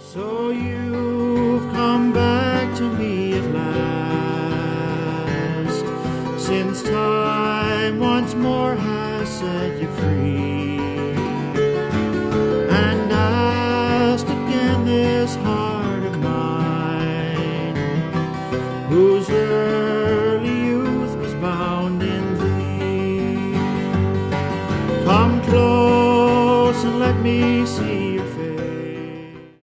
So you've come back to me at last, since time once more has set you free, and asked again this heart of mine, whose early youth was bound in thee. Come close and let me see